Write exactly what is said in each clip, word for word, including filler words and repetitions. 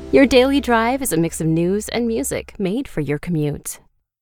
Your daily drive is a mix of news and music made for your commute.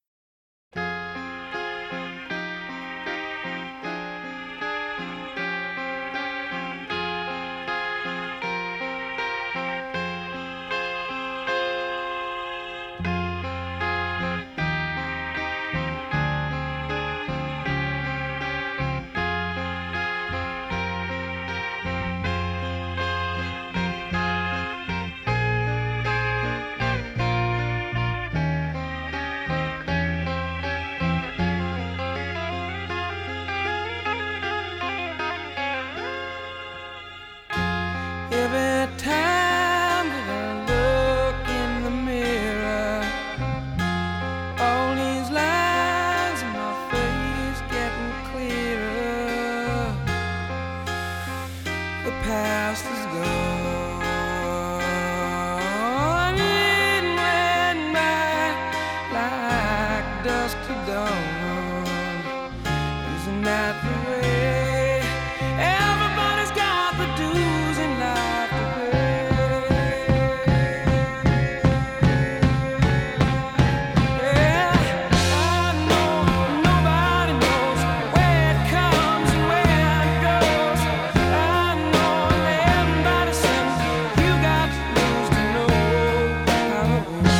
Every time that I look in the mirror, all these lines in my face getting clearer. The past is gone, it went by like dusk to dawn. Isn't that the way? Everybody's got the dues in life to pay. Yeah, I know nobody knows where it comes and where it goes. I know everybody sings. You got to lose to know how to win.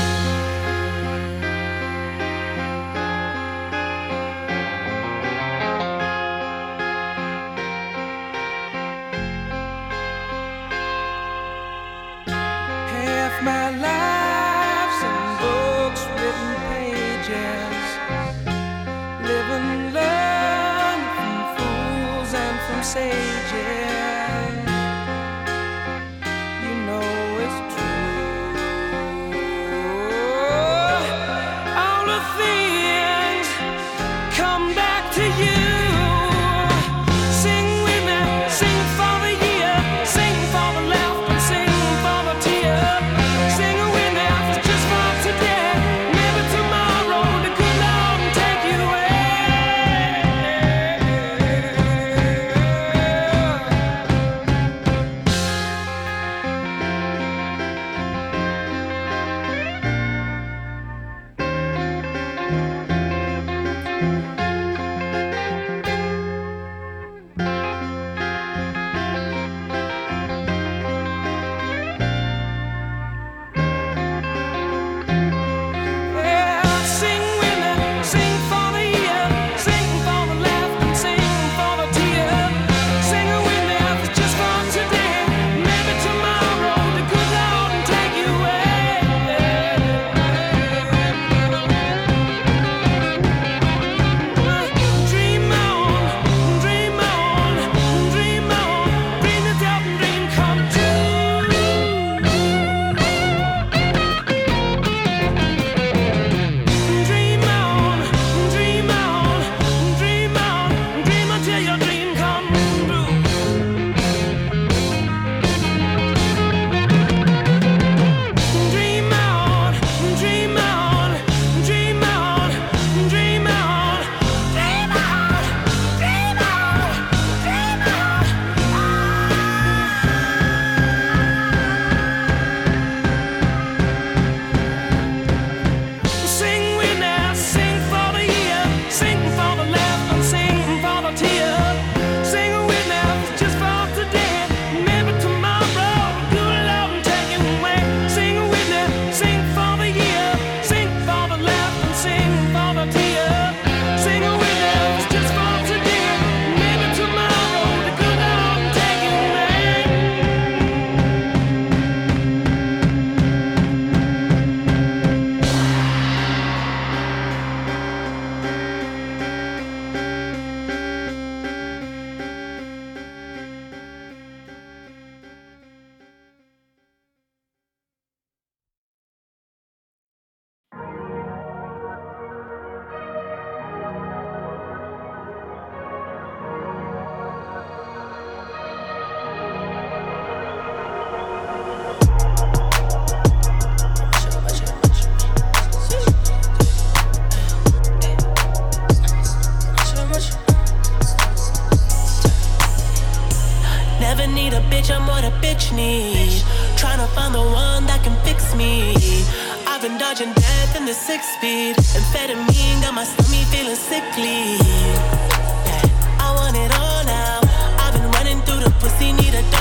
Half my life's in books, written pages, living, learn from fools and from sages. You know it's true. All the things come back to you. Sing with me, sing for the year, sing for the laugh and sing for the tear. Sing with me, it's just for today. Maybe tomorrow the good Lord will take you away. Yeah, sing with me, sing for the year, sing for the laugh and sing for the tear. Sing with me, it's just for today. Maybe tomorrow the good Lord will take you away. Dream on, dream on, dream on, dream yourself and dream come true. Dream on, dream on, dream on, dream until your dream come true. Dream on, dream on, dream on, dream on, dream on, dream on, dream on. Sing with me, sing for the year, sing for the laugh and sing for the tear. Sing with me, it's just for today. Maybe tomorrow, good Lord will take you away. Sing with me, sing for the year, sing for the laugh and sing for the tear. Sing with me, it's just for today. Maybe tomorrow, the good Lord will take you away. Never need a bitch, I'm what a bitch need. Tryna find the one that can fix me. I've been dodging death in the six speed. Amphetamine got my stomach feeling sickly.